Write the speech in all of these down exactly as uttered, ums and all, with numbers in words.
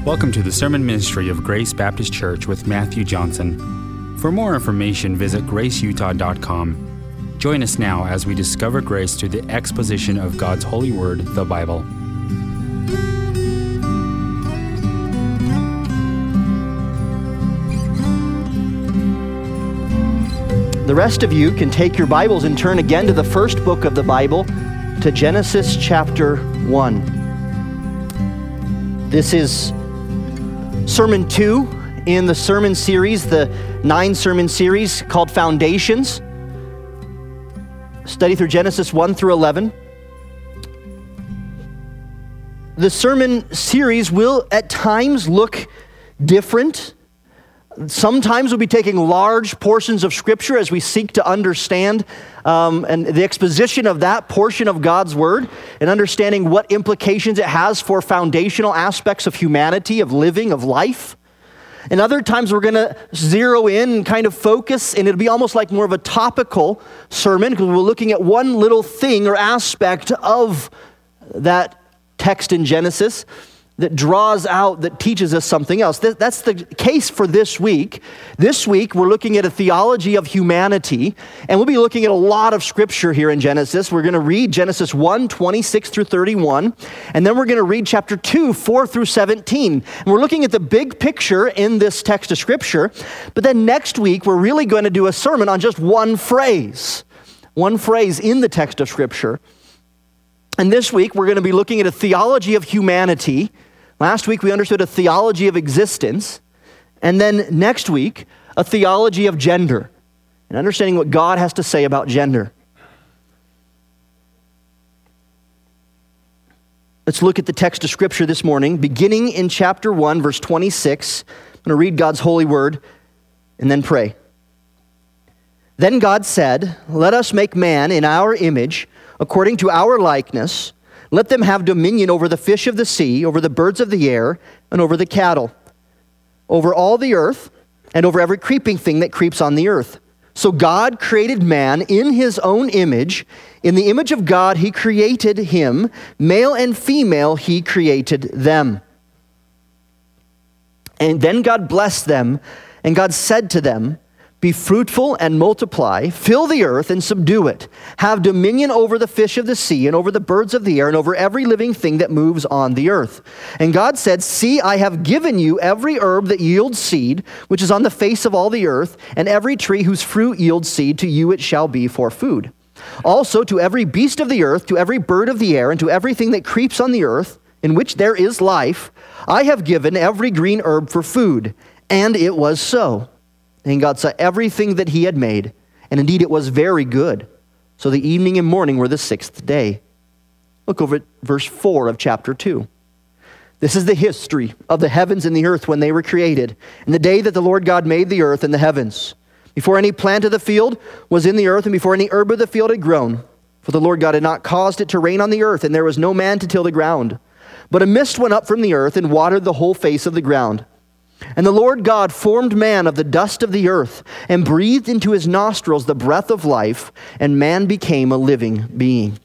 Welcome to the sermon ministry of Grace Baptist Church with Matthew Johnson. For more information, visit grace utah dot com. Join us now as we discover grace through the exposition of God's holy word, the Bible. The rest of you can take your Bibles and turn again to the first book of the Bible, to Genesis chapter one. This is sermon two in the sermon series, the nine sermon series called Foundations. Study through Genesis one through eleven. The sermon series will at times look different. Sometimes we'll be taking large portions of Scripture as we seek to understand um, and the exposition of that portion of God's Word and understanding what implications it has for foundational aspects of humanity, of living, of life. And other times we're going to zero in and kind of focus, and it'll be almost like more of a topical sermon because we're looking at one little thing or aspect of that text in Genesis that draws out, that teaches us something else. That's the case for this week. This week, we're looking at a theology of humanity, and we'll be looking at a lot of Scripture here in Genesis. We're going to read Genesis one, twenty-six through thirty-one, and then we're going to read chapter two, four through seventeen. And we're looking at the big picture in this text of Scripture, but then next week, we're really going to do a sermon on just one phrase, one phrase in the text of Scripture. And this week, we're going to be looking at a theology of humanity. Last week, we understood a theology of existence. And then next week, a theology of gender and understanding what God has to say about gender. Let's look at the text of Scripture this morning, beginning in chapter one, verse twenty-six. I'm going to read God's holy word and then pray. Then God said, "Let us make man in our image, according to our likeness. Let them have dominion over the fish of the sea, over the birds of the air, and over the cattle, over all the earth, and over every creeping thing that creeps on the earth." So God created man in his own image. In the image of God, he created him. Male and female, he created them. And then God blessed them, and God said to them, "Be fruitful and multiply, fill the earth and subdue it. Have dominion over the fish of the sea and over the birds of the air and over every living thing that moves on the earth." And God said, "See, I have given you every herb that yields seed, which is on the face of all the earth, and every tree whose fruit yields seed, to you it shall be for food. Also to every beast of the earth, to every bird of the air, and to everything that creeps on the earth, in which there is life, I have given every green herb for food." And it was so. And God saw everything that he had made, and indeed it was very good. So the evening and morning were the sixth day. Look over at verse four of chapter two. This is the history of the heavens and the earth when they were created, in the day that the Lord God made the earth and the heavens, before any plant of the field was in the earth, and before any herb of the field had grown. For the Lord God had not caused it to rain on the earth, and there was no man to till the ground. But a mist went up from the earth and watered the whole face of the ground. And the Lord God formed man of the dust of the earth and breathed into his nostrils the breath of life, and man became a living being.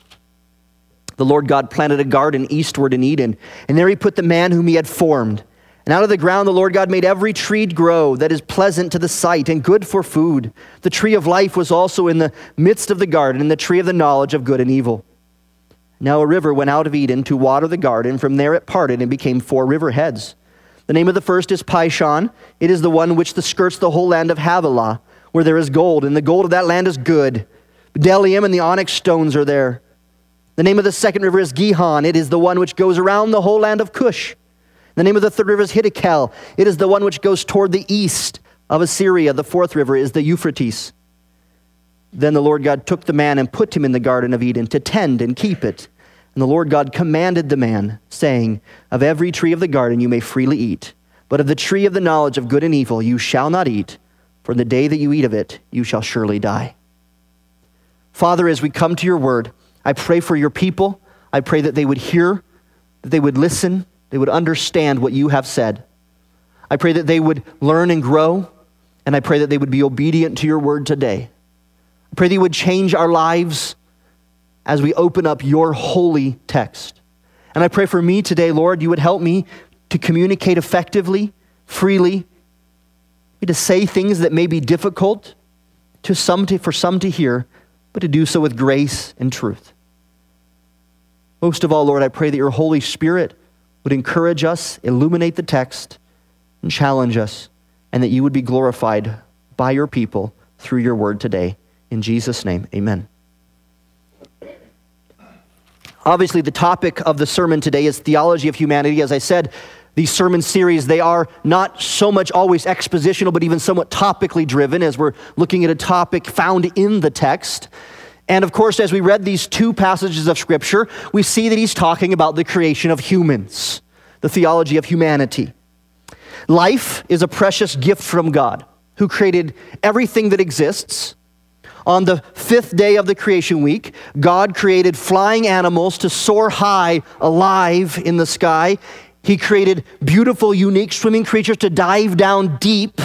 The Lord God planted a garden eastward in Eden, and there he put the man whom he had formed. And out of the ground the Lord God made every tree grow that is pleasant to the sight and good for food. The tree of life was also in the midst of the garden, and the tree of the knowledge of good and evil. Now a river went out of Eden to water the garden. From there it parted and became four river heads. The name of the first is Pishon. It is the one which skirts the whole land of Havilah, where there is gold, and the gold of that land is good. Bdellium and the onyx stones are there. The name of the second river is Gihon. It is the one which goes around the whole land of Cush. The name of the third river is Hiddekel. It is the one which goes toward the east of Assyria. The fourth river is the Euphrates. Then the Lord God took the man and put him in the Garden of Eden to tend and keep it. And the Lord God commanded the man, saying, "Of every tree of the garden you may freely eat, but of the tree of the knowledge of good and evil you shall not eat, for in the day that you eat of it you shall surely die." Father, as we come to your word, I pray for your people. I pray that they would hear, that they would listen, they would understand what you have said. I pray that they would learn and grow, and I pray that they would be obedient to your word today. I pray that you would change our lives as we open up your holy text. And I pray for me today, Lord, you would help me to communicate effectively, freely, to say things that may be difficult to some to, for some to hear, but to do so with grace and truth. Most of all, Lord, I pray that your Holy Spirit would encourage us, illuminate the text, and challenge us, and that you would be glorified by your people through your word today. In Jesus' name, amen. Obviously, the topic of the sermon today is theology of humanity. As I said, these sermon series, they are not so much always expositional, but even somewhat topically driven as we're looking at a topic found in the text. And of course, as we read these two passages of Scripture, we see that he's talking about the creation of humans, the theology of humanity. Life is a precious gift from God, who created everything that exists. On the fifth day of the creation week, God created flying animals to soar high, alive in the sky. He created beautiful, unique swimming creatures to dive down deep,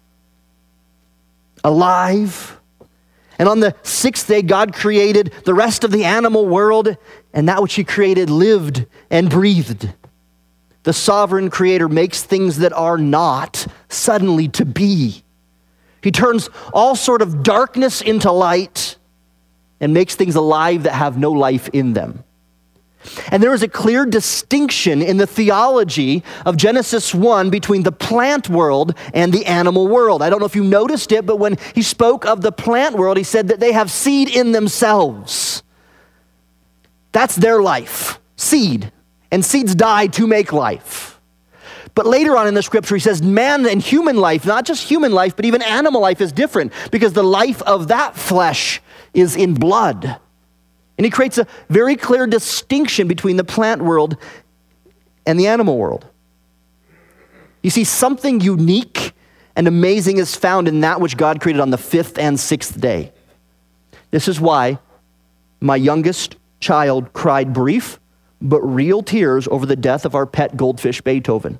alive. And on the sixth day, God created the rest of the animal world, and that which he created lived and breathed. The sovereign creator makes things that are not suddenly to be. He turns all sort of darkness into light and makes things alive that have no life in them. And there is a clear distinction in the theology of Genesis one between the plant world and the animal world. I don't know if you noticed it, but when he spoke of the plant world, he said that they have seed in themselves. That's their life, seed. And seeds die to make life. But later on in the scripture, he says man and human life, not just human life, but even animal life is different because the life of that flesh is in blood. And he creates a very clear distinction between the plant world and the animal world. You see, something unique and amazing is found in that which God created on the fifth and sixth day. This is why my youngest child cried brief but real tears over the death of our pet goldfish, Beethoven.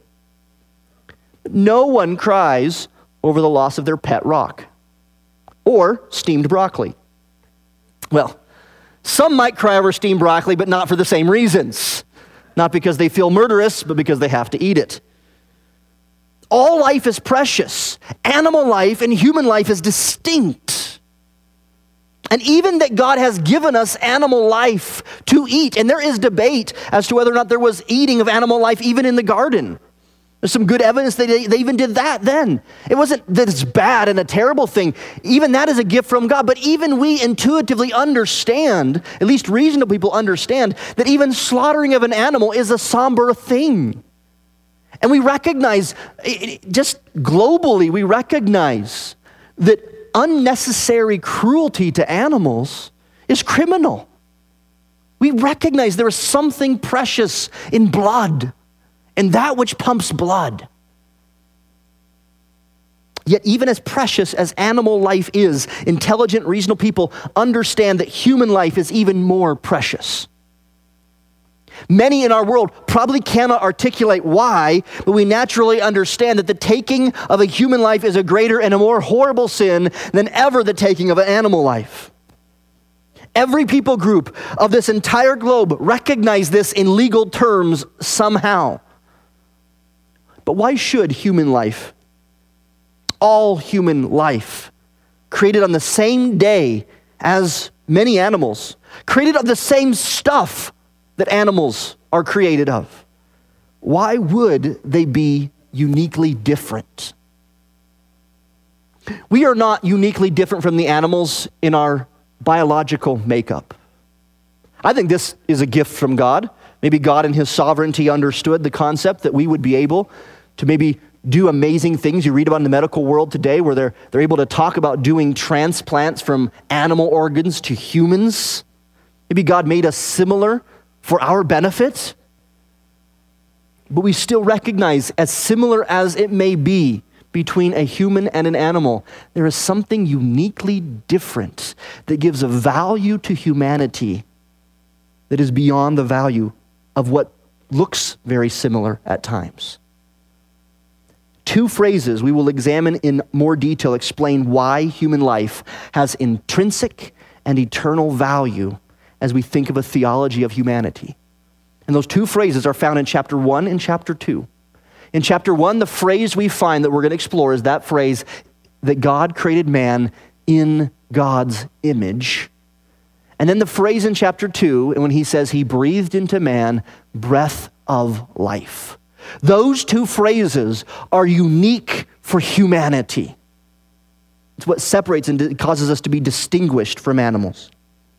No one cries over the loss of their pet rock or steamed broccoli. Well, some might cry over steamed broccoli, but not for the same reasons. Not because they feel murderous, but because they have to eat it. All life is precious. Animal life and human life is distinct. And even that God has given us animal life to eat, and there is debate as to whether or not there was eating of animal life even in the garden. There's some good evidence that they, they even did that then. It wasn't that it's bad and a terrible thing. Even that is a gift from God. But even we intuitively understand, at least reasonable people understand, that even slaughtering of an animal is a somber thing. And we recognize, just globally, we recognize that unnecessary cruelty to animals is criminal. We recognize there is something precious in blood and that which pumps blood. Yet even as precious as animal life is, intelligent, reasonable people understand that human life is even more precious. Many in our world probably cannot articulate why, but we naturally understand that the taking of a human life is a greater and a more horrible sin than ever the taking of an animal life. Every people group of this entire globe recognize this in legal terms somehow. But why should human life, all human life, created on the same day as many animals, created of the same stuff that animals are created of, why would they be uniquely different? We are not uniquely different from the animals in our biological makeup. I think this is a gift from God. Maybe God in his sovereignty understood the concept that we would be able to maybe do amazing things. You read about in the medical world today where they're, they're able to talk about doing transplants from animal organs to humans. Maybe God made us similar for our benefit. But we still recognize, as similar as it may be between a human and an animal, there is something uniquely different that gives a value to humanity that is beyond the value of what looks very similar at times. Two phrases we will examine in more detail explain why human life has intrinsic and eternal value as we think of a theology of humanity. And those two phrases are found in chapter one and chapter two. In chapter one, the phrase we find that we're going to explore is that phrase that God created man in God's image. And then the phrase in chapter two, when he says he breathed into man breath of life. Those two phrases are unique for humanity. It's what separates and causes us to be distinguished from animals.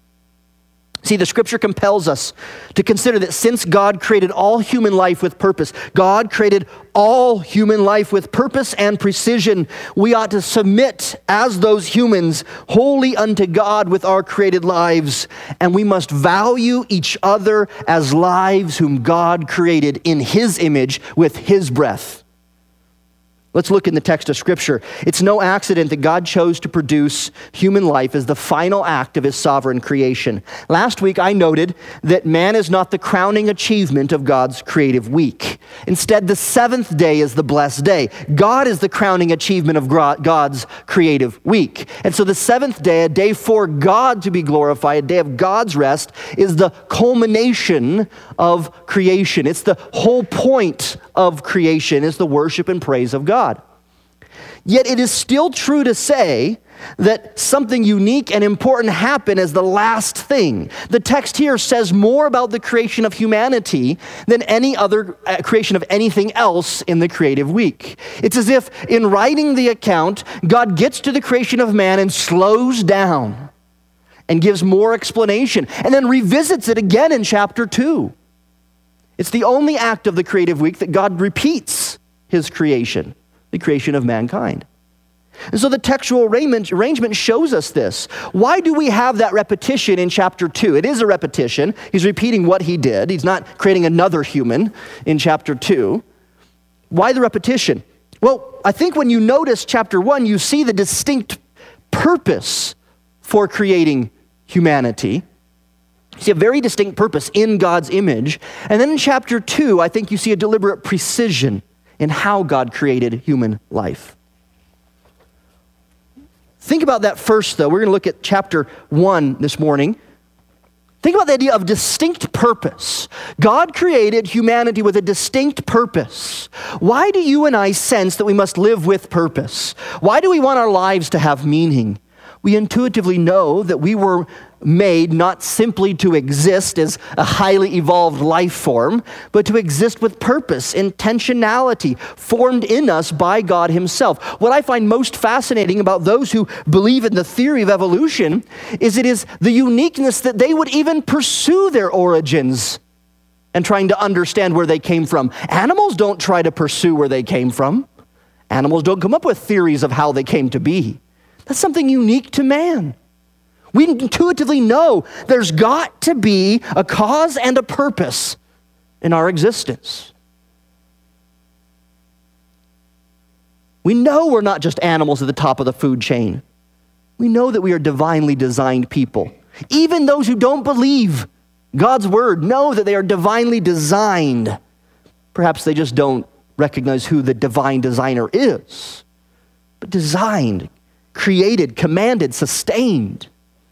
See, the scripture compels us to consider that since God created all human life with purpose, God created all human life with purpose and precision, we ought to submit as those humans wholly unto God with our created lives, and we must value each other as lives whom God created in his image with his breath. Let's look in the text of Scripture. It's no accident that God chose to produce human life as the final act of his sovereign creation. Last week, I noted that man is not the crowning achievement of God's creative week. Instead, the seventh day is the blessed day. God is the crowning achievement of God's creative week. And so the seventh day, a day for God to be glorified, a day of God's rest, is the culmination of creation. It's the whole point of creation, is the worship and praise of God. Yet it is still true to say that something unique and important happened as the last thing. The text here says more about the creation of humanity than any other creation of anything else in the creative week. It's as if in writing the account, God gets to the creation of man and slows down and gives more explanation, and then revisits it again in chapter two. It's the only act of the creative week that God repeats his creation, the creation of mankind. And so the textual arrangement shows us this. Why do we have that repetition in chapter two? It is a repetition. He's repeating what he did. He's not creating another human in chapter two. Why the repetition? Well, I think when you notice chapter one, you see the distinct purpose for creating humanity. You see a very distinct purpose in God's image. And then in chapter two, I think you see a deliberate precision in how God created human life. Think about that first, though. We're going to look at chapter one this morning. Think about the idea of distinct purpose. God created humanity with a distinct purpose. Why do you and I sense that we must live with purpose? Why do we want our lives to have meaning? We intuitively know that we were made not simply to exist as a highly evolved life form, but to exist with purpose, intentionality, formed in us by God himself. What I find most fascinating about those who believe in the theory of evolution is it is the uniqueness that they would even pursue their origins and trying to understand where they came from. Animals don't try to pursue where they came from. Animals don't come up with theories of how they came to be. That's something unique to man. We intuitively know there's got to be a cause and a purpose in our existence. We know we're not just animals at the top of the food chain. We know that we are divinely designed people. Even those who don't believe God's word know that they are divinely designed. Perhaps they just don't recognize who the divine designer is. But designed, created, commanded, sustained.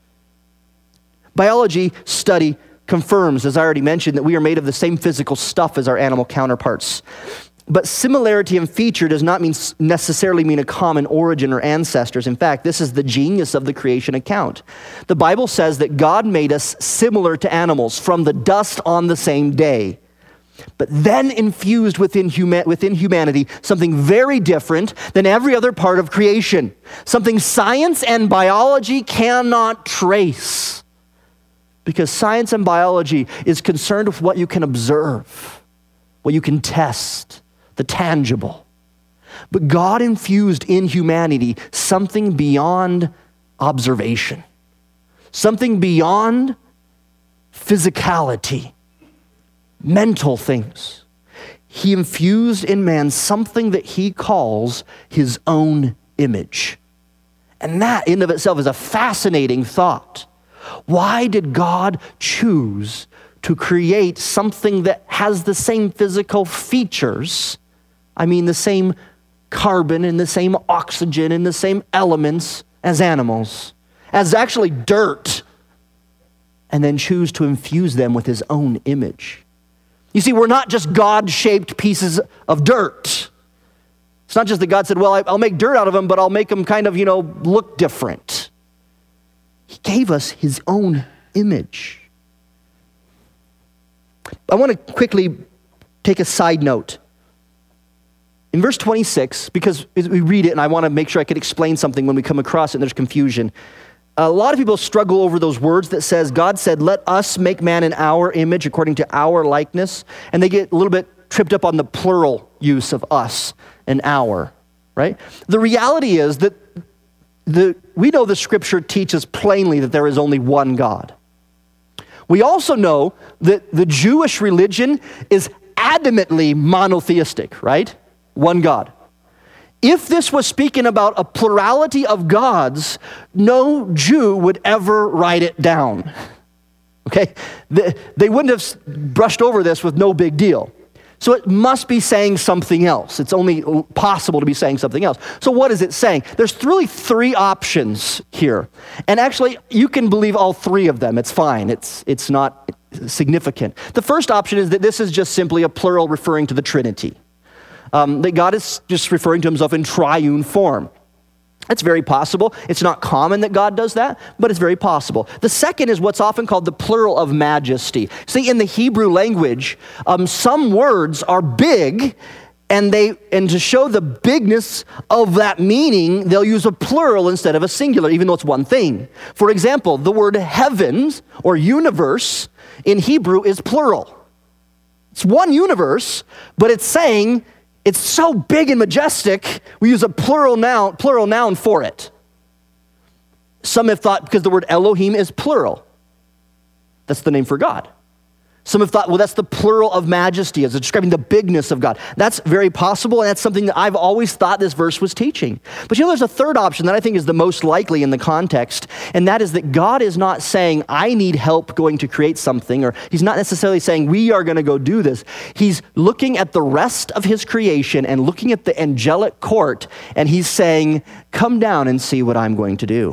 Biology study confirms, as I already mentioned, that we are made of the same physical stuff as our animal counterparts. But similarity in feature does not mean necessarily mean a common origin or ancestors. In fact, this is the genius of the creation account. The Bible says that God made us similar to animals from the dust on the same day. But then infused within, huma- within humanity something very different than every other part of creation. Something science and biology cannot trace. Because science and biology is concerned with what you can observe, what you can test, the tangible. But God infused in humanity something beyond observation, something beyond physicality, mental things. He infused in man something that he calls his own image. And that in of itself is a fascinating thought. Why did God choose to create something that has the same physical features? I mean, the same carbon and the same oxygen and the same elements as animals, as actually dirt, and then choose to infuse them with his own image. You see, we're not just God-shaped pieces of dirt. It's not just that God said, well, I'll make dirt out of them, but I'll make them kind of, you know, look different. He gave us his own image. I want to quickly take a side note. In verse twenty-six, because we read it and I want to make sure I could explain something when we come across it and there's confusion. A lot of people struggle over those words that says, God said, let us make man in our image according to our likeness. And they get a little bit tripped up on the plural use of us and our, right? The reality is that the we know the scripture teaches plainly that there is only one God. We also know that the Jewish religion is adamantly monotheistic, right? One God. If this was speaking about a plurality of gods, no Jew would ever write it down. Okay? They, they wouldn't have brushed over this with no big deal. So it must be saying something else. It's only possible to be saying something else. So what is it saying? There's really three options here. And actually, you can believe all three of them. It's fine. It's, it's not significant. The first option is that this is just simply a plural referring to the Trinity. Um, that God is just referring to himself in triune form. That's very possible. It's not common that God does that, but it's very possible. The second is what's often called the plural of majesty. See, in the Hebrew language, um, some words are big, and they and to show the bigness of that meaning, they'll use a plural instead of a singular, even though it's one thing. For example, the word heavens or universe in Hebrew is plural. It's one universe, but it's saying it's so big and majestic, we use a plural noun, plural noun for it. Some have thought because the word Elohim is plural. That's the name for God. Some have thought, well, that's the plural of majesty, as describing the bigness of God. That's very possible, and that's something that I've always thought this verse was teaching. But you know, there's a third option that I think is the most likely in the context, and that is that God is not saying, I need help going to create something, or he's not necessarily saying, we are going to go do this. He's looking at the rest of his creation and looking at the angelic court, and he's saying, come down and see what I'm going to do.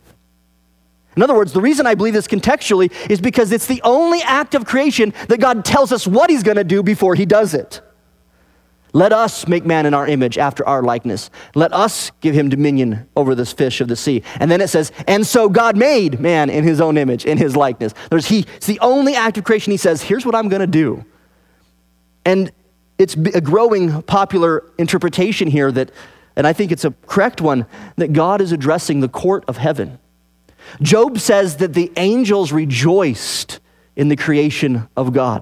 In other words, the reason I believe this contextually is because it's the only act of creation that God tells us what he's going to do before he does it. Let us make man in our image after our likeness. Let us give him dominion over this fish of the sea. And then it says, and so God made man in his own image, in his likeness. There's he, it's the only act of creation he says, here's what I'm going to do. And it's a growing popular interpretation here that, and I think it's a correct one, that God is addressing the court of heaven. Job says that the angels rejoiced in the creation of God.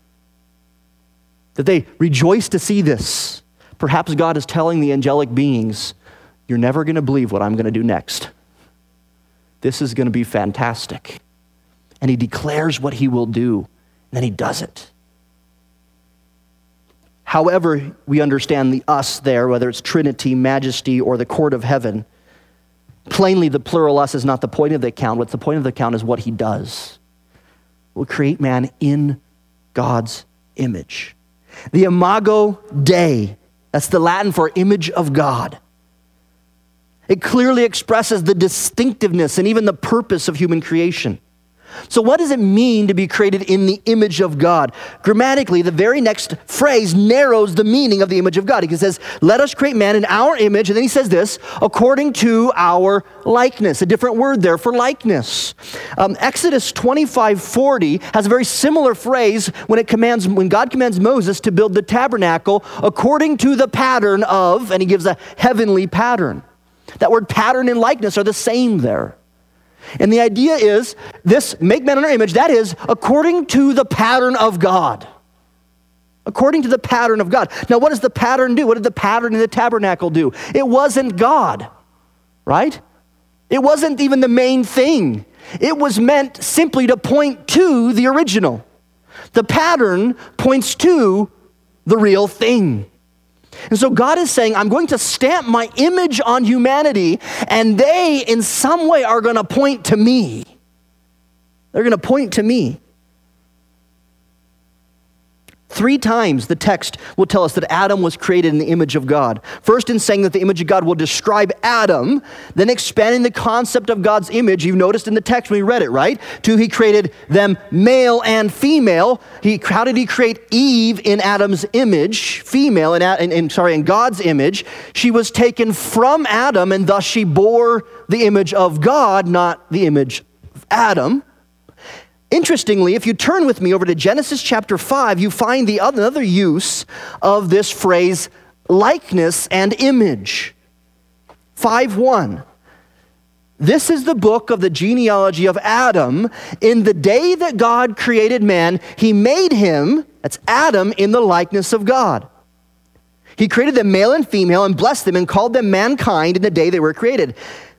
That they rejoiced to see this. Perhaps God is telling the angelic beings, you're never going to believe what I'm going to do next. This is going to be fantastic. And he declares what he will do, and then he does it. However, we understand the us there, whether it's Trinity, majesty, or the court of heaven. Plainly, the plural us is not the point of the account. What's the point of the account is what he does. We'll create man in God's image. The imago Dei, that's the Latin for image of God. It clearly expresses the distinctiveness and even the purpose of human creation. So what does it mean to be created in the image of God? Grammatically, the very next phrase narrows the meaning of the image of God. He says, let us create man in our image. And then he says this, according to our likeness. A different word there for likeness. Um, Exodus twenty-five forty has a very similar phrase when it commands, when God commands Moses to build the tabernacle according to the pattern of, and he gives a heavenly pattern. That word pattern and likeness are the same there. And the idea is this, make man in our image, that is according to the pattern of God. According to the pattern of God. Now, what does the pattern do? What did the pattern in the tabernacle do? It wasn't God, right? It wasn't even the main thing. It was meant simply to point to the original. The pattern points to the real thing. And so God is saying, I'm going to stamp my image on humanity, and they in some way are going to point to me. They're going to point to me. Three times the text will tell us that Adam was created in the image of God. First in saying that the image of God will describe Adam, then expanding the concept of God's image. You've noticed in the text when we read it, right? Two, he created them male and female. He, how did he create Eve in Adam's image, female, in, in, in, sorry, in God's image? She was taken from Adam, and thus she bore the image of God, not the image of Adam. Interestingly, if you turn with me over to Genesis chapter five, you find the other, another use of this phrase, likeness and image. five one. This is the book of the genealogy of Adam. In the day that God created man, he made him, that's Adam, in the likeness of God. He created them male and female and blessed them and called them mankind in the day they were created.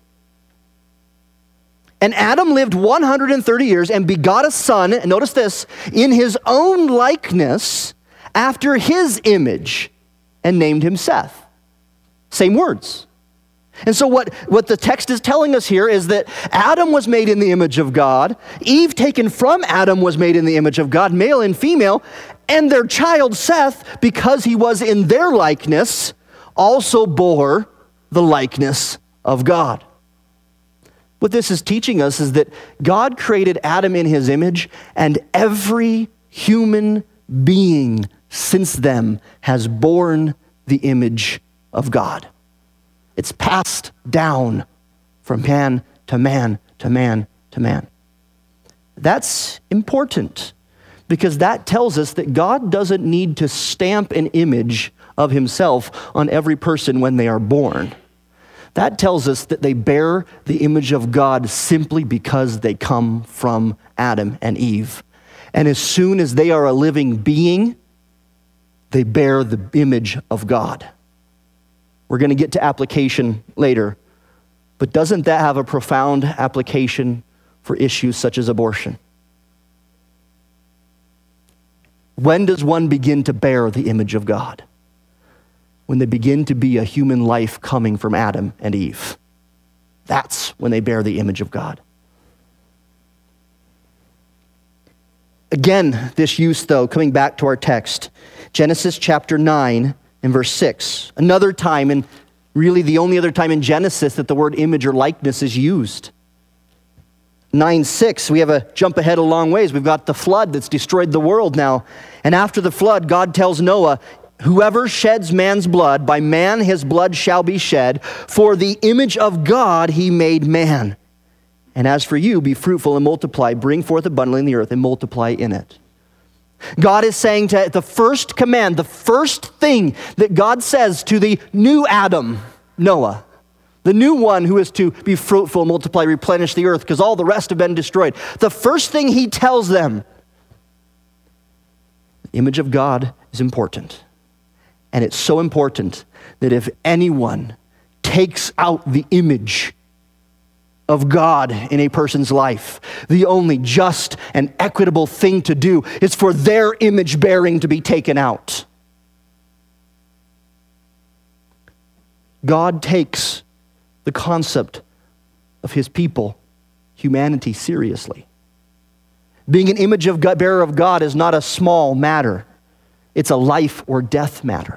And Adam lived one hundred thirty years and begot a son, and notice this, in his own likeness, after his image, and named him Seth. Same words. And so what, what the text is telling us here is that Adam was made in the image of God, Eve taken from Adam was made in the image of God, male and female, and their child Seth, because he was in their likeness, also bore the likeness of God. What this is teaching us is that God created Adam in his image, and every human being since then has borne the image of God. It's passed down from man to man to man to man. That's important because that tells us that God doesn't need to stamp an image of himself on every person when they are born. That tells us that they bear the image of God simply because they come from Adam and Eve. And as soon as they are a living being, they bear the image of God. We're going to get to application later, but doesn't that have a profound application for issues such as abortion? When does one begin to bear the image of God? When they begin to be a human life coming from Adam and Eve. That's when they bear the image of God. Again, this use, though, coming back to our text, Genesis chapter nine and verse six. Another time, and really the only other time in Genesis that the word image or likeness is used. nine six, we have a jump ahead a long ways. We've got the flood that's destroyed the world now. And after the flood, God tells Noah, whoever sheds man's blood, by man his blood shall be shed, for the image of God he made man. And as for you, be fruitful and multiply, bring forth abundantly in the earth and multiply in it. God is saying to the first command, the first thing that God says to the new Adam, Noah, the new one who is to be fruitful, multiply, replenish the earth, because all the rest have been destroyed. The first thing he tells them, the image of God is important. And it's so important that if anyone takes out the image of God in a person's life, the only just and equitable thing to do is for their image bearing to be taken out. God takes the concept of his people, humanity, seriously. Being an image of God, bearer of God is not a small matter. It's a life or death matter.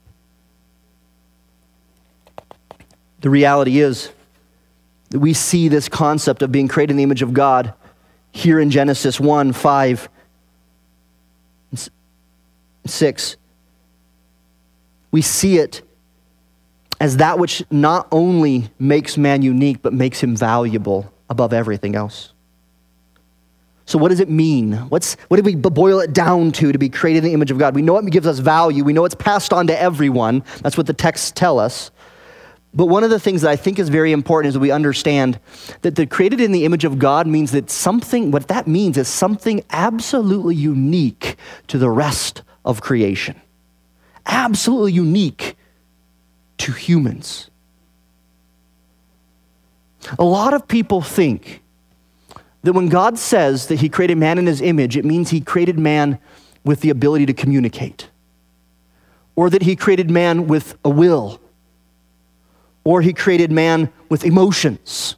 The reality is that we see this concept of being created in the image of God here in Genesis one, five, and six. We see it as that which not only makes man unique, but makes him valuable above everything else. So what does it mean? What's, what do we boil it down to, to be created in the image of God? We know it gives us value. We know it's passed on to everyone. That's what the texts tell us. But one of the things that I think is very important is that we understand that the created in the image of God means that something, what that means is something absolutely unique to the rest of creation. Absolutely unique to humans. A lot of people think that when God says that he created man in his image, it means he created man with the ability to communicate, or that he created man with a will, or he created man with emotions.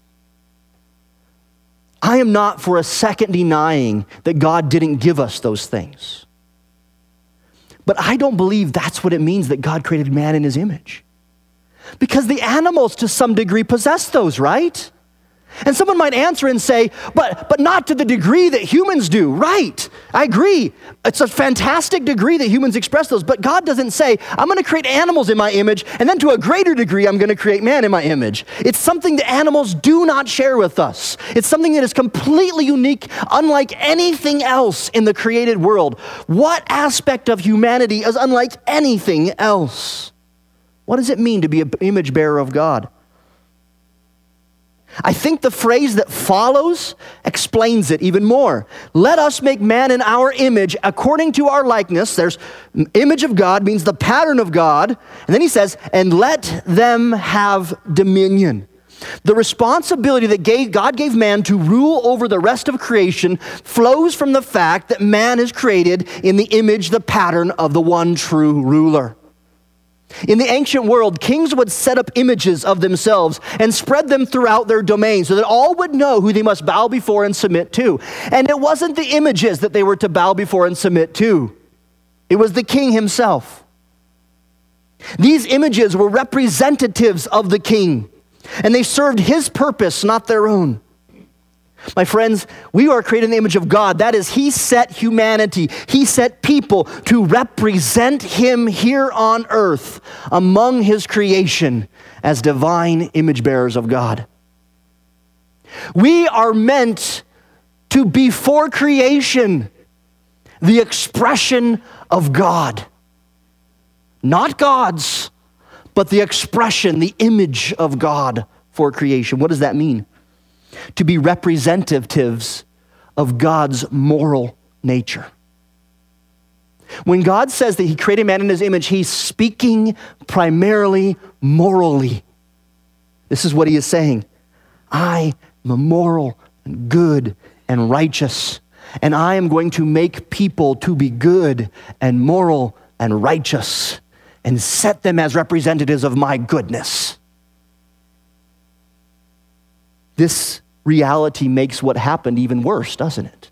I am not for a second denying that God didn't give us those things. But I don't believe that's what it means that God created man in his image. Because the animals to some degree possess those, right? And someone might answer and say, but, but not to the degree that humans do. Right, I agree. It's a fantastic degree that humans express those, but God doesn't say, I'm going to create animals in my image, and then to a greater degree, I'm going to create man in my image. It's something that animals do not share with us. It's something that is completely unique, unlike anything else in the created world. What aspect of humanity is unlike anything else? What does it mean to be an image bearer of God? I think the phrase that follows explains it even more. Let us make man in our image according to our likeness. There's image of God means the pattern of God. And then he says, and let them have dominion. The responsibility that God gave man to rule over the rest of creation flows from the fact that man is created in the image, the pattern of the one true ruler. In the ancient world, kings would set up images of themselves and spread them throughout their domain so that all would know who they must bow before and submit to. And it wasn't the images that they were to bow before and submit to. It was the king himself. These images were representatives of the king, and they served his purpose, not their own. My friends, we are created in the image of God. That is, he set humanity, he set people to represent him here on earth among his creation as divine image bearers of God. We are meant to be for creation the expression of God. Not God's, but the expression, the image of God for creation. What does that mean? To be representatives of God's moral nature. When God says that he created man in his image, he's speaking primarily morally. This is what he is saying. I am moral and good and righteous, and I am going to make people to be good and moral and righteous and set them as representatives of my goodness. This reality makes what happened even worse, doesn't it?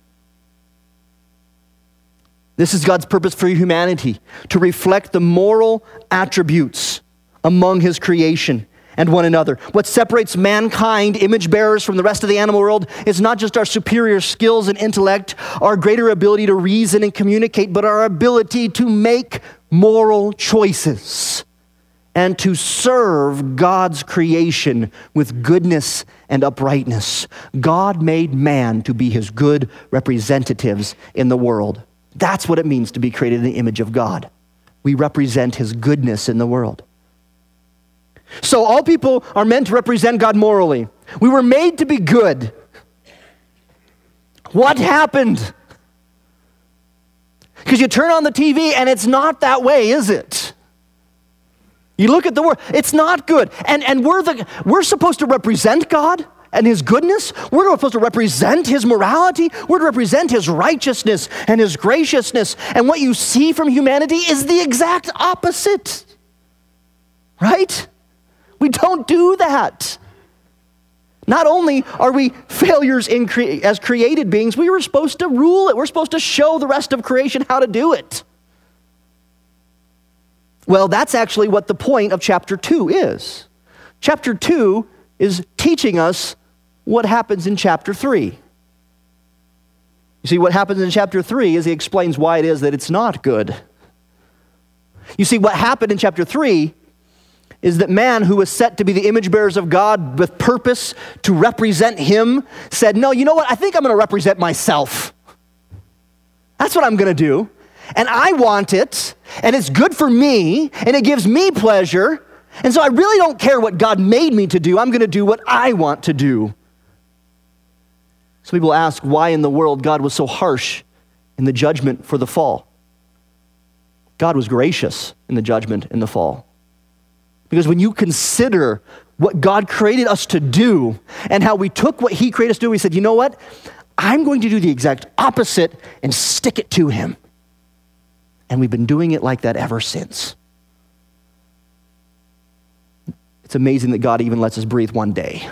This is God's purpose for humanity, to reflect the moral attributes among his creation and one another. What separates mankind, image bearers, from the rest of the animal world is not just our superior skills and intellect, our greater ability to reason and communicate, but our ability to make moral choices and to serve God's creation with goodness and uprightness. God made man to be his good representatives in the world. That's what it means to be created in the image of God. We represent his goodness in the world. So all people are meant to represent God morally. We were made to be good. What happened? Because you turn on the T V and it's not that way, is it? You look at the world, it's not good. And, and we're, the, we're supposed to represent God and his goodness. We're supposed to represent his morality. We're to represent his righteousness and his graciousness. And what you see from humanity is the exact opposite. Right? We don't do that. Not only are we failures in cre- as created beings, we were supposed to rule it. We're supposed to show the rest of creation how to do it. Well, that's actually what the point of chapter two is. Chapter two is teaching us what happens in chapter three. You see, what happens in chapter three is he explains why it is that it's not good. You see, what happened in chapter three is that man, who was set to be the image bearers of God with purpose to represent him, said, no, you know what? I think I'm going to represent myself. That's what I'm going to do. And I want it, and it's good for me, and it gives me pleasure. And so I really don't care what God made me to do. I'm going to do what I want to do. Some people ask why in the world God was so harsh in the judgment for the fall. God was gracious in the judgment in the fall. Because when you consider what God created us to do and how we took what he created us to do, we said, you know what? I'm going to do the exact opposite and stick it to him. And we've been doing it like that ever since. It's amazing that God even lets us breathe one day.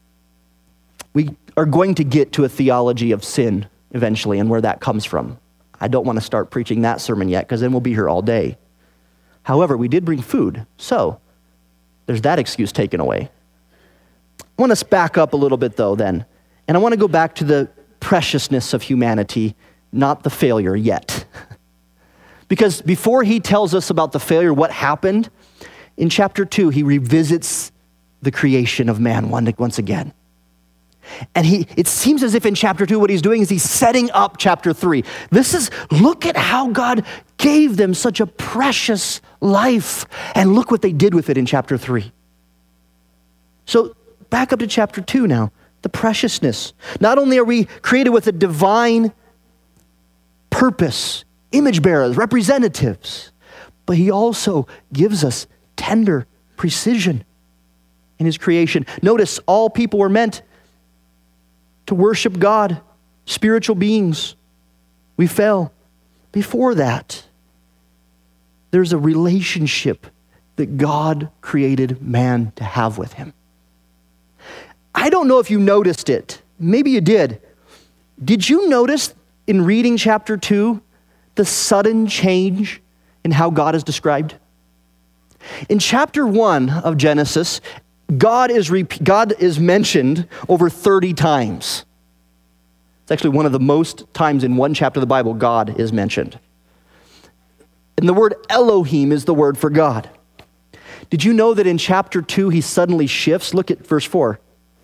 We are going to get to a theology of sin eventually and where that comes from. I don't want to start preaching that sermon yet because then we'll be here all day. However, we did bring food, so there's that excuse taken away. I want us back up a little bit though then, and I want to go back to the preciousness of humanity, not the failure yet. Because before he tells us about the failure, what happened, in chapter two, he revisits the creation of man once again. And he, it seems as if in chapter two, what he's doing is he's setting up chapter three. This is, look at how God gave them such a precious life. And look what they did with it in chapter three. So back up to chapter two now, the preciousness. Not only are we created with a divine purpose, image bearers, representatives, but he also gives us tender precision in his creation. Notice all people were meant to worship God, spiritual beings. We fell. Before that, there's a relationship that God created man to have with him. I don't know if you noticed it. Maybe you did. Did you notice in reading chapter two the sudden change in how God is described? In chapter one of Genesis, God is rep- God is mentioned over thirty times. It's actually one of the most times in one chapter of the Bible God is mentioned. And the word Elohim is the word for God. Did you know that in chapter two he suddenly shifts? Look at verse four.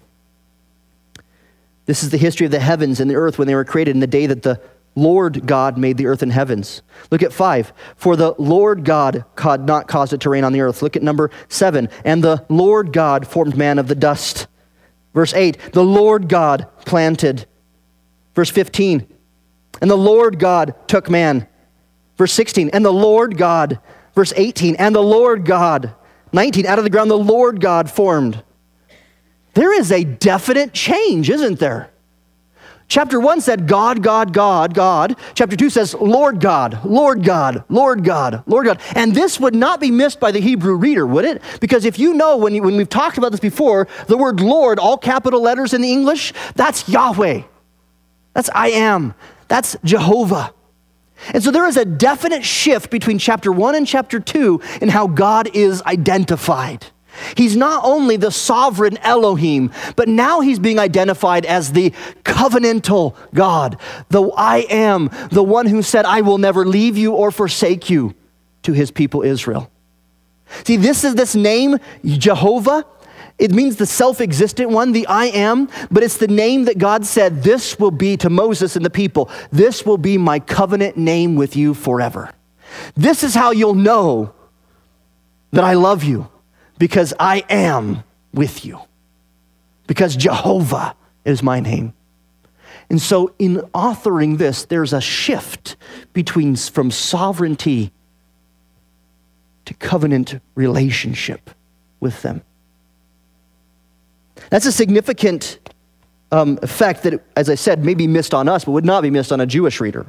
This is the history of the heavens and the earth when they were created in the day that the Lord God made the earth and heavens. Look at five. For the Lord God had not caused it to rain on the earth. Look at number seven. And the Lord God formed man of the dust. Verse eight. The Lord God planted. Verse fifteen. And the Lord God took man. Verse sixteen. And the Lord God. Verse eighteen. And the Lord God. nineteen. Out of the ground the Lord God formed. There is a definite change, isn't there? Chapter one said God, God, God, God. Chapter two says Lord God, Lord God, Lord God, Lord God. And this would not be missed by the Hebrew reader, would it? Because if you know, when, you, when we've talked about this before, the word Lord, all capital letters in the English, that's Yahweh. That's I am. That's Jehovah. And so there is a definite shift between chapter one and chapter two in how God is identified. He's not only the sovereign Elohim, but now he's being identified as the covenantal God, the I am, the one who said, I will never leave you or forsake you to his people Israel. See, this is this name, Jehovah. It means the self-existent one, the I am, but it's the name that God said, this will be to Moses and the people, this will be my covenant name with you forever. This is how you'll know that I love you. Because I am with you. Because Jehovah is my name. And so in authoring this, there's a shift between from sovereignty to covenant relationship with them. That's a significant um, effect that, as I said, may be missed on us, but would not be missed on a Jewish reader.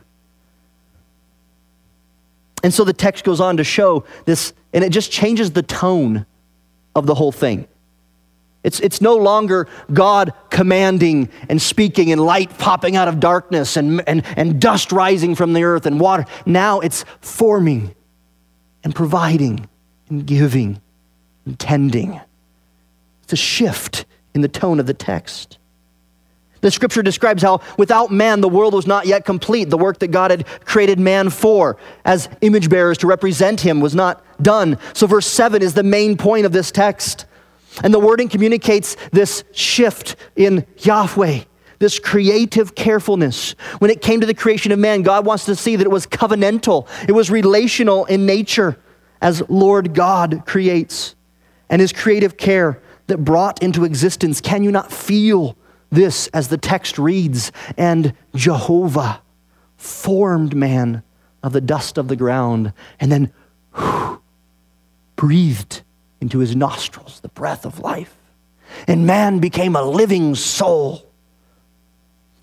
And so the text goes on to show this, and it just changes the tone of the whole thing. It's, it's no longer God commanding and speaking and light popping out of darkness and, and, and dust rising from the earth and water. Now it's forming and providing and giving and tending. It's a shift in the tone of the text. The scripture describes how without man, the world was not yet complete. The work that God had created man for as image bearers to represent him was not done. So verse seven is the main point of this text. And the wording communicates this shift in Yahweh, this creative carefulness. When it came to the creation of man, God wants to see that it was covenantal. It was relational in nature as Lord God creates. And his creative care that brought into existence, can you not feel this as the text reads? And Jehovah formed man of the dust of the ground and then whew, breathed into his nostrils the breath of life. And man became a living soul.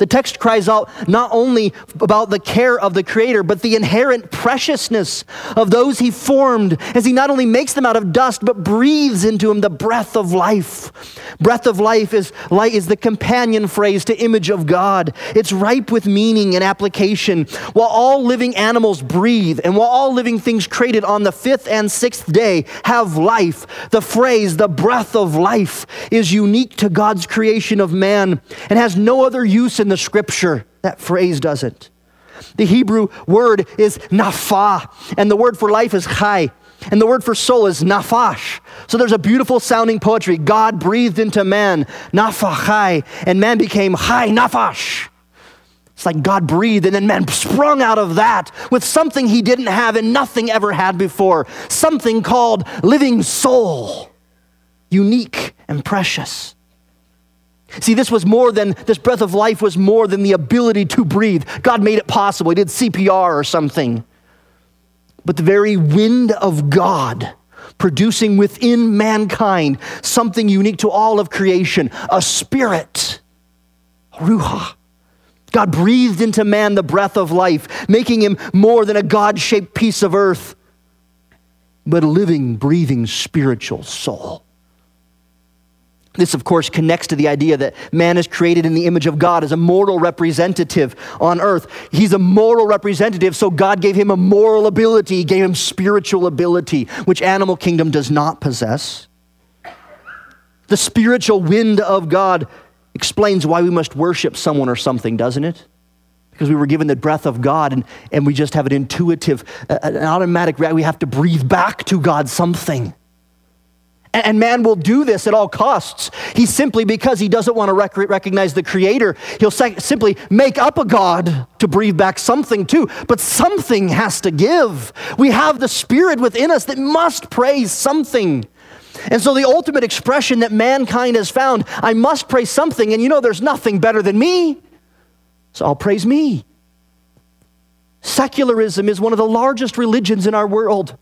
The text cries out not only about the care of the Creator, but the inherent preciousness of those he formed, as he not only makes them out of dust, but breathes into them the breath of life. Breath of life is, is the companion phrase to image of God. It's ripe with meaning and application. While all living animals breathe, and while all living things created on the fifth and sixth day have life, the phrase, the breath of life, is unique to God's creation of man and has no other use in the Scripture. That phrase doesn't. The Hebrew word is naphah, and the word for life is chai, and the word for soul is nafash. So there's a beautiful sounding poetry. God breathed into man, naphah chai, and man became chai nafash. It's like God breathed, and then man sprung out of that with something he didn't have and nothing ever had before, something called living soul, unique and precious. See, this was more than, this breath of life was more than the ability to breathe. God made it possible. He did C P R or something. But the very wind of God producing within mankind something unique to all of creation, a spirit, ruach. God breathed into man the breath of life, making him more than a God-shaped piece of earth, but a living, breathing, spiritual soul. This, of course, connects to the idea that man is created in the image of God as a moral representative on earth. He's a moral representative, so God gave him a moral ability, he gave him spiritual ability, which animal kingdom does not possess. The spiritual wind of God explains why we must worship someone or something, doesn't it? Because we were given the breath of God, and, and we just have an intuitive, uh, an automatic, we have to breathe back to God something. And man will do this at all costs. He simply, because he doesn't want to rec- recognize the Creator, he'll sa- simply make up a God to breathe back something to. But something has to give. We have the Spirit within us that must praise something. And so the ultimate expression that mankind has found, I must praise something, and you know there's nothing better than me, so I'll praise me. Secularism is one of the largest religions in our world.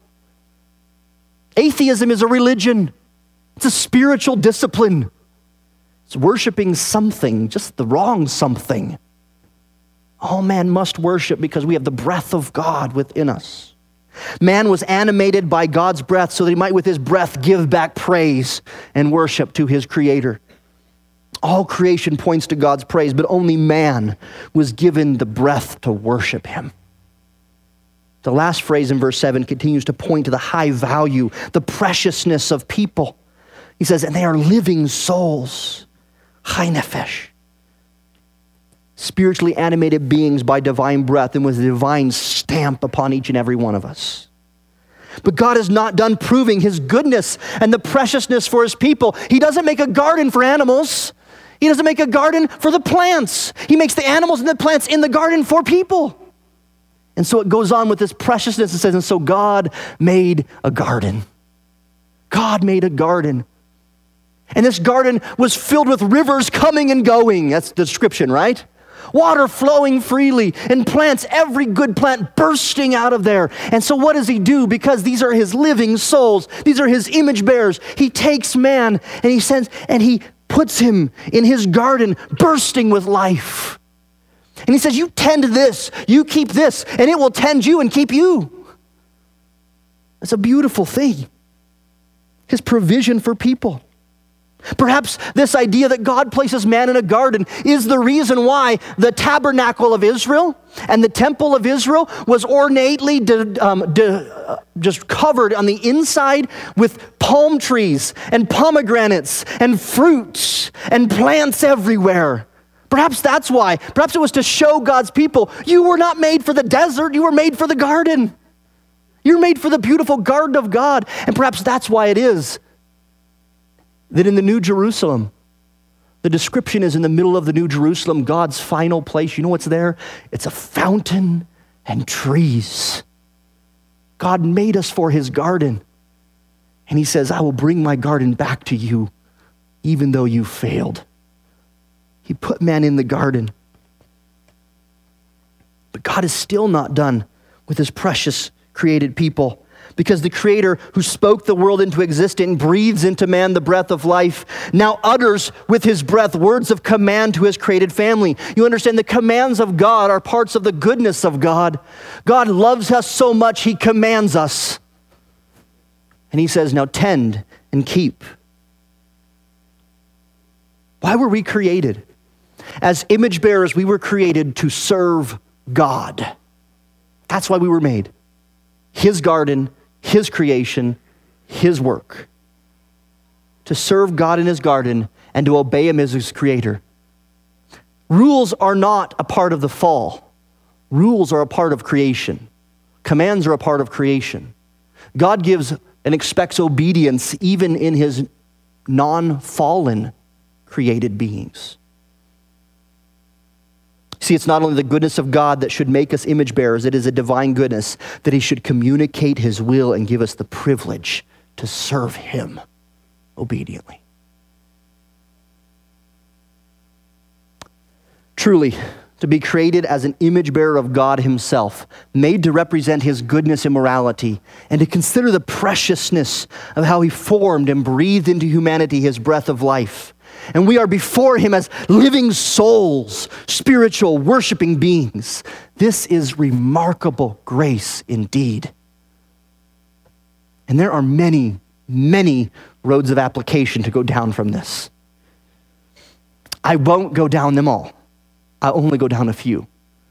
Atheism is a religion. It's a spiritual discipline. It's worshiping something, just the wrong something. All man must worship because we have the breath of God within us. Man was animated by God's breath so that he might with his breath give back praise and worship to his Creator. All creation points to God's praise, but only man was given the breath to worship him. The last phrase in verse seven continues to point to the high value, the preciousness of people. He says, and they are living souls, chai nefesh, spiritually animated beings by divine breath and with a divine stamp upon each and every one of us. But God is not done proving his goodness and the preciousness for his people. He doesn't make a garden for animals. He doesn't make a garden for the plants. He makes the animals and the plants in the garden for people. And so it goes on with this preciousness. It says, and so God made a garden. God made a garden. And this garden was filled with rivers coming and going. That's the description, right? Water flowing freely and plants, every good plant bursting out of there. And so what does he do? Because these are his living souls. These are his image bearers. He takes man and he sends, and he puts him in his garden bursting with life. And he says, you tend this, you keep this, and it will tend you and keep you. That's a beautiful thing. His provision for people. Perhaps this idea that God places man in a garden is the reason why the tabernacle of Israel and the temple of Israel was ornately de, um, de, uh, just covered on the inside with palm trees and pomegranates and fruits and plants everywhere. Perhaps that's why. Perhaps it was to show God's people, you were not made for the desert, you were made for the garden. You're made for the beautiful garden of God. And perhaps that's why it is that in the New Jerusalem, the description is in the middle of the New Jerusalem, God's final place. You know what's there? It's a fountain and trees. God made us for his garden. And he says, I will bring my garden back to you, even though you failed. He put man in the garden. But God is still not done with his precious created people. because the Creator who spoke the world into existence breathes into man the breath of life, now utters with his breath words of command to his created family. You understand, the commands of God are parts of the goodness of God. God loves us so much, he commands us. And he says, now tend and keep. Why were we created? As image bearers, we were created to serve God. That's why we were made. His garden, his creation, his work. To serve God in his garden and to obey him as his creator. Rules are not a part of the fall. Rules are a part of creation. Commands are a part of creation. God gives and expects obedience even in his non-fallen created beings. See, it's not only the goodness of God that should make us image bearers, it is a divine goodness that he should communicate his will and give us the privilege to serve him obediently. Truly, to be created as an image bearer of God himself, made to represent his goodness and morality, and to consider the preciousness of how he formed and breathed into humanity his breath of life. And we are before him as living souls, spiritual, worshiping beings. This is remarkable grace indeed. And there are many, many roads of application to go down from this. I won't go down them all. I'll only go down a few.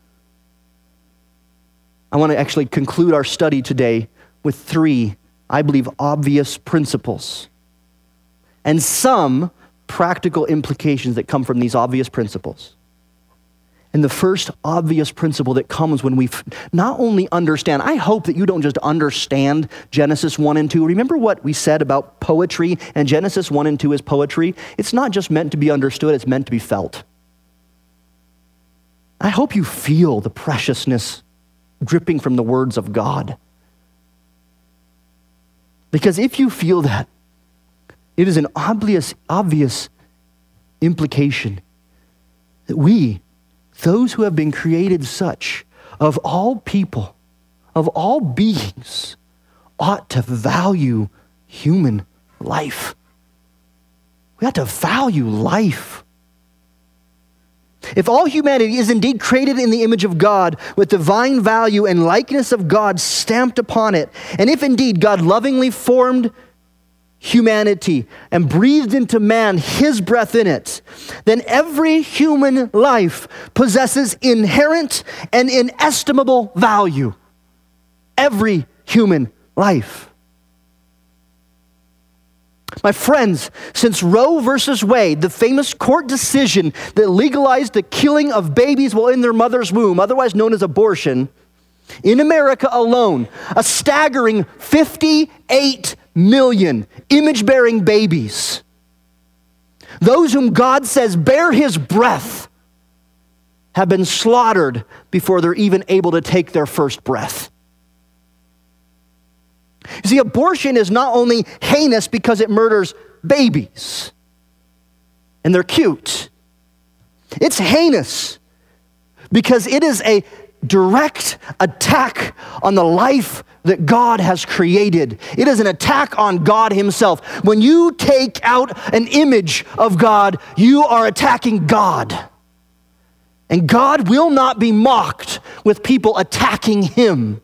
I want to actually conclude our study today with three, I believe, obvious principles. And some practical implications that come from these obvious principles. And the first obvious principle that comes when we f- not only understand, I hope that you don't just understand Genesis one and two. Remember what we said about poetry, and Genesis one and two is poetry? It's not just meant to be understood, it's meant to be felt. I hope you feel the preciousness dripping from the words of God. Because if you feel that, it is an obvious, obvious implication that we, those who have been created such, of all people, of all beings, ought to value human life. We ought to value life. If all humanity is indeed created in the image of God, with divine value and likeness of God stamped upon it, and if indeed God lovingly formed humanity and breathed into man his breath in it, then every human life possesses inherent and inestimable value. Every human life. My friends, since Roe versus Wade, the famous court decision that legalized the killing of babies while in their mother's womb, otherwise known as abortion, in America alone, a staggering fifty-eight million image-bearing babies, those whom God says bear his breath, have been slaughtered before they're even able to take their first breath. You see, abortion is not only heinous because it murders babies, and they're cute. It's heinous because it is a direct attack on the life that God has created. It is an attack on God himself. When you take out an image of God, you are attacking God. And God will not be mocked with people attacking him.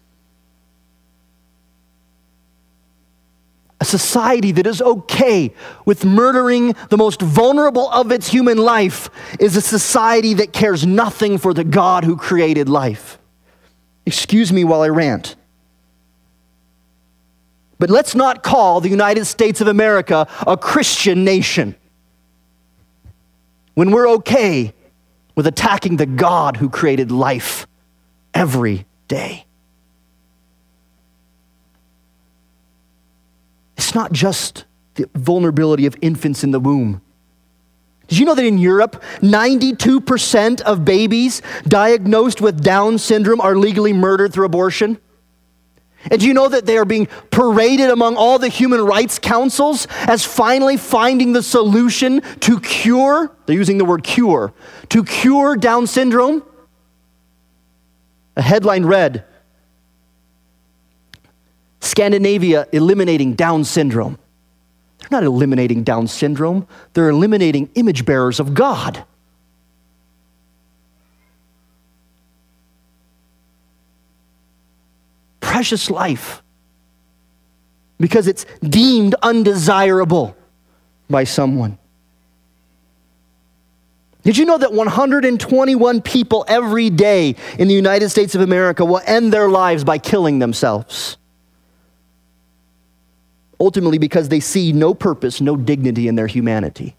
A society that is okay with murdering the most vulnerable of its human life is a society that cares nothing for the God who created life. Excuse me while I rant. But let's not call the United States of America a Christian nation when we're okay with attacking the God who created life every day. It's not just the vulnerability of infants in the womb. Did you know that in Europe, ninety-two percent of babies diagnosed with Down syndrome are legally murdered through abortion? And do you know that they are being paraded among all the human rights councils as finally finding the solution to cure, they're using the word cure, to cure Down syndrome? A headline read, Scandinavia eliminating Down syndrome. They're not eliminating Down syndrome. They're eliminating image bearers of God. Precious life. Because it's deemed undesirable by someone. Did you know that one hundred twenty-one people every day in the United States of America will end their lives by killing themselves? Ultimately because they see no purpose, no dignity in their humanity.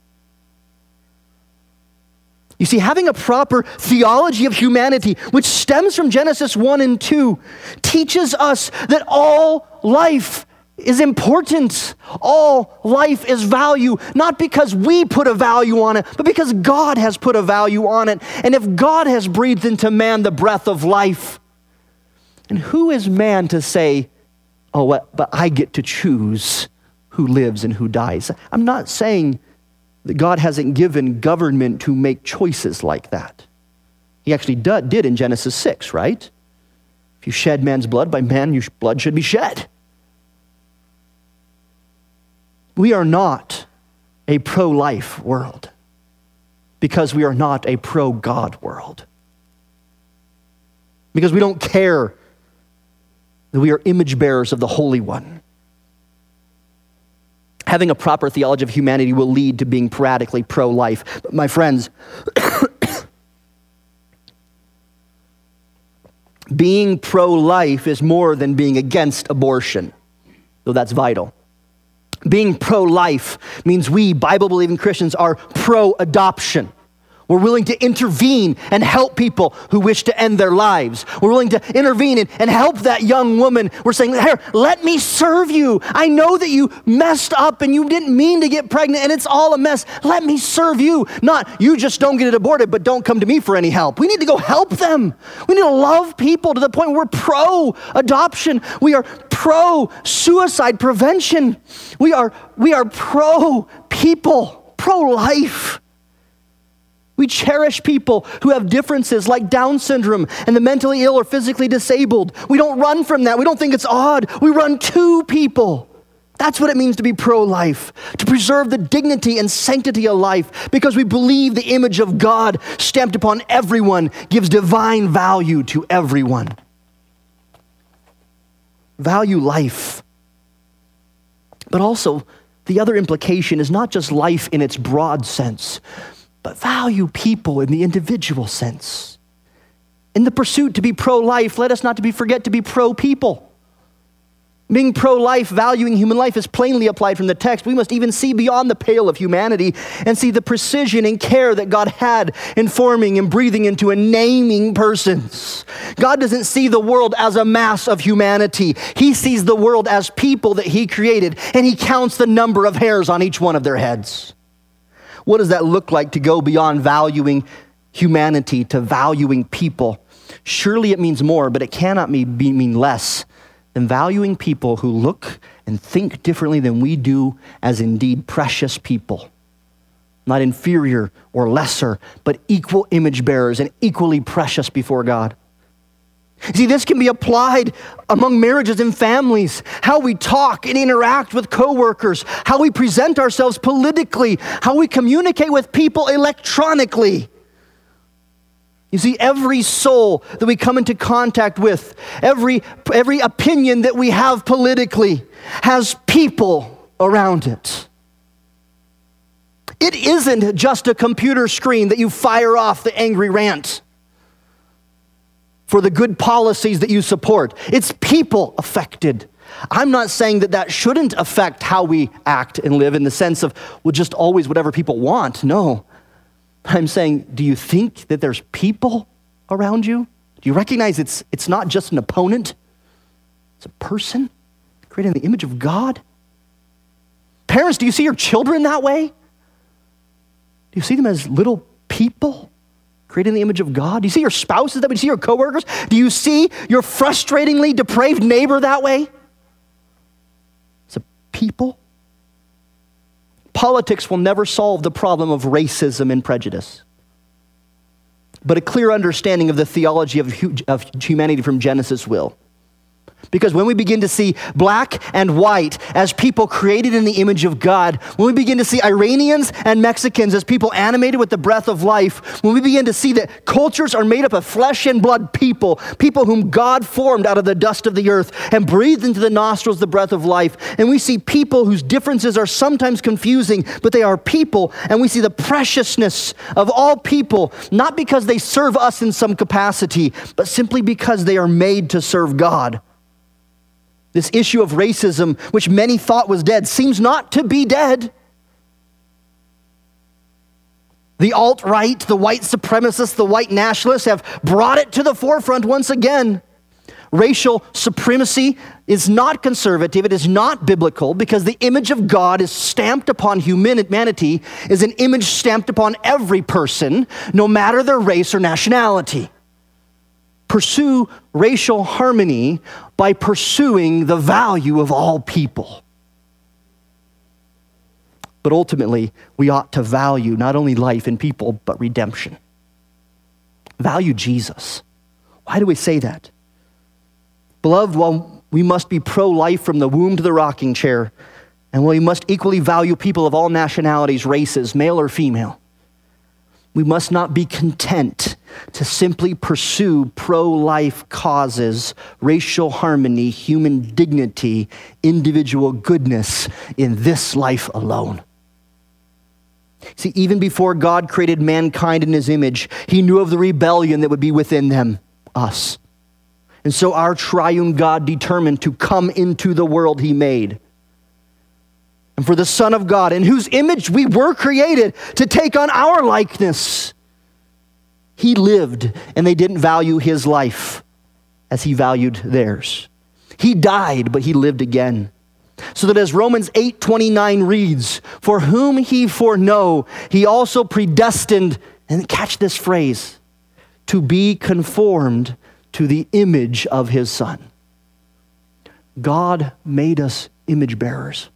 You see, having a proper theology of humanity, which stems from Genesis one and two, teaches us that all life is important. All life is value, not because we put a value on it, but because God has put a value on it. And if God has breathed into man the breath of life, and who is man to say, oh, what, but I get to choose who lives and who dies? I'm not saying that God hasn't given government to make choices like that. He actually did in Genesis six, right? If you shed man's blood, by man your blood should be shed. We are not a pro-life world because we are not a pro-God world. Because we don't care that we are image bearers of the Holy One. Having a proper theology of humanity will lead to being radically pro-life. But my friends, being pro-life is more than being against abortion, though that's vital. Being pro-life means we, Bible-believing Christians, are pro-adoption. We're willing to intervene and help people who wish to end their lives. We're willing to intervene and, and help that young woman. We're saying, here, let me serve you. I know that you messed up and you didn't mean to get pregnant and it's all a mess. Let me serve you. Not, you just don't get it aborted, but don't come to me for any help. We need to go help them. We need to love people to the point where we're pro-adoption. We are pro-suicide prevention. We are, we are pro-people, pro-life. We cherish people who have differences like Down syndrome and the mentally ill or physically disabled. We don't run from that. We don't think it's odd. We run to people. That's what it means to be pro-life, to preserve the dignity and sanctity of life, because we believe the image of God stamped upon everyone gives divine value to everyone. Value life. But also, the other implication is not just life in its broad sense, but value people in the individual sense. In the pursuit to be pro-life, let us not to be forget to be pro-people. Being pro-life, valuing human life is plainly applied from the text. We must even see beyond the pale of humanity and see the precision and care that God had in forming and breathing into and naming persons. God doesn't see the world as a mass of humanity. He sees the world as people that he created, and he counts the number of hairs on each one of their heads. What does that look like to go beyond valuing humanity to valuing people? Surely it means more, but it cannot mean, mean less than valuing people who look and think differently than we do as indeed precious people. Not inferior or lesser, but equal image bearers and equally precious before God. See, this can be applied among marriages and families, how we talk and interact with coworkers, how we present ourselves politically, how we communicate with people electronically. You see, every soul that we come into contact with, every, every opinion that we have politically has people around it. It isn't just a computer screen that you fire off the angry rant for the good policies that you support. It's people affected. I'm not saying that that shouldn't affect how we act and live in the sense of, well, just always whatever people want. No. I'm saying, do you think that there's people around you? Do you recognize it's, it's not just an opponent? It's a person created in the image of God. Parents, do you see your children that way? Do you see them as little people created in the image of God? Do you see your spouses that way? Do you see your coworkers? Do you see your frustratingly depraved neighbor that way? It's a people. Politics will never solve the problem of racism and prejudice. But a clear understanding of the theology of, of humanity from Genesis will. Because when we begin to see black and white as people created in the image of God, when we begin to see Iranians and Mexicans as people animated with the breath of life, when we begin to see that cultures are made up of flesh and blood people, people whom God formed out of the dust of the earth and breathed into the nostrils the breath of life, and we see people whose differences are sometimes confusing, but they are people, and we see the preciousness of all people, not because they serve us in some capacity, but simply because they are made to serve God. This issue of racism, which many thought was dead, seems not to be dead. The alt-right, the white supremacists, the white nationalists have brought it to the forefront once again. Racial supremacy is not conservative, it is not biblical, because the image of God is stamped upon humanity, is an image stamped upon every person, no matter their race or nationality. Pursue racial harmony by pursuing the value of all people. But ultimately, we ought to value not only life and people, but redemption. Value Jesus. Why do we say that? Beloved, while we must be pro-life from the womb to the rocking chair, and while we must equally value people of all nationalities, races, male or female, we must not be content to simply pursue pro-life causes, racial harmony, human dignity, individual goodness in this life alone. See, even before God created mankind in his image, he knew of the rebellion that would be within them, us. And so our triune God determined to come into the world he made. And for the Son of God, in whose image we were created to take on our likeness, he lived, and they didn't value his life as he valued theirs. He died, but he lived again. So that as Romans eight twenty-nine reads, for whom he foreknow, he also predestined, and catch this phrase, to be conformed to the image of his Son. God made us image bearers.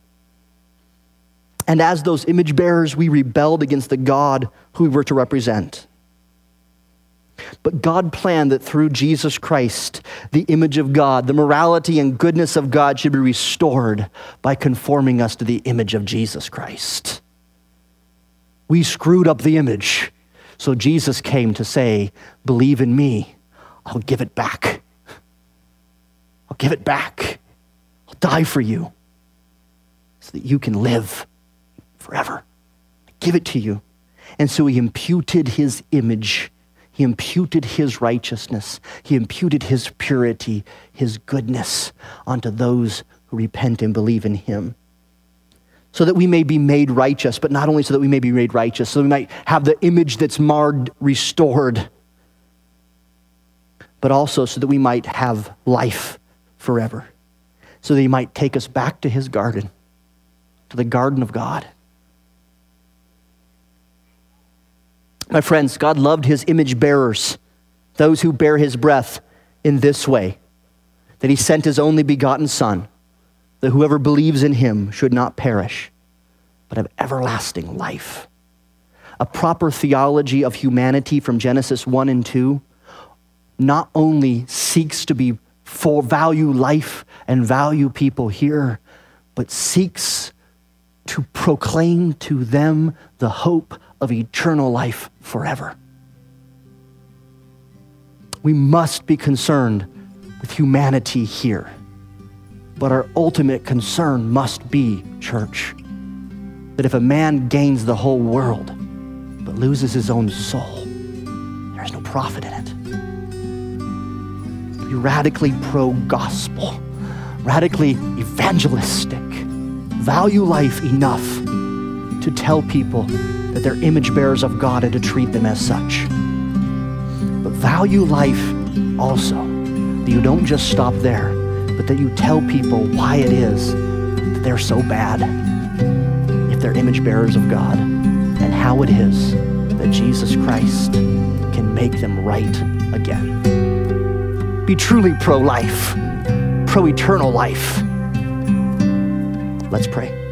And as those image bearers, we rebelled against the God who we were to represent. But God planned that through Jesus Christ, the image of God, the morality and goodness of God should be restored by conforming us to the image of Jesus Christ. We screwed up the image, so Jesus came to say, believe in me, I'll give it back. I'll give it back. I'll die for you so that you can live forever. I give it to you. And so he imputed his image. He imputed his righteousness. He imputed his purity, his goodness onto those who repent and believe in him. So that we may be made righteous, but not only so that we may be made righteous, so we might have the image that's marred restored, but also so that we might have life forever. So that he might take us back to his garden, to the garden of God. My friends, God loved his image bearers, those who bear his breath, in this way, that he sent his only begotten Son, that whoever believes in him should not perish, but have everlasting life. A proper theology of humanity from Genesis one and two not only seeks to be for value life and value people here, but seeks to proclaim to them the hope of eternal life forever. We must be concerned with humanity here, but our ultimate concern must be, church, that if a man gains the whole world but loses his own soul, there is no profit in it. Be radically pro-gospel, radically evangelistic, value life enough to tell people that they're image bearers of God and to treat them as such. But value life also, that you don't just stop there, but that you tell people why it is that they're so bad if they're image bearers of God, and how it is that Jesus Christ can make them right again. Be truly pro-life, pro-eternal life. Let's pray.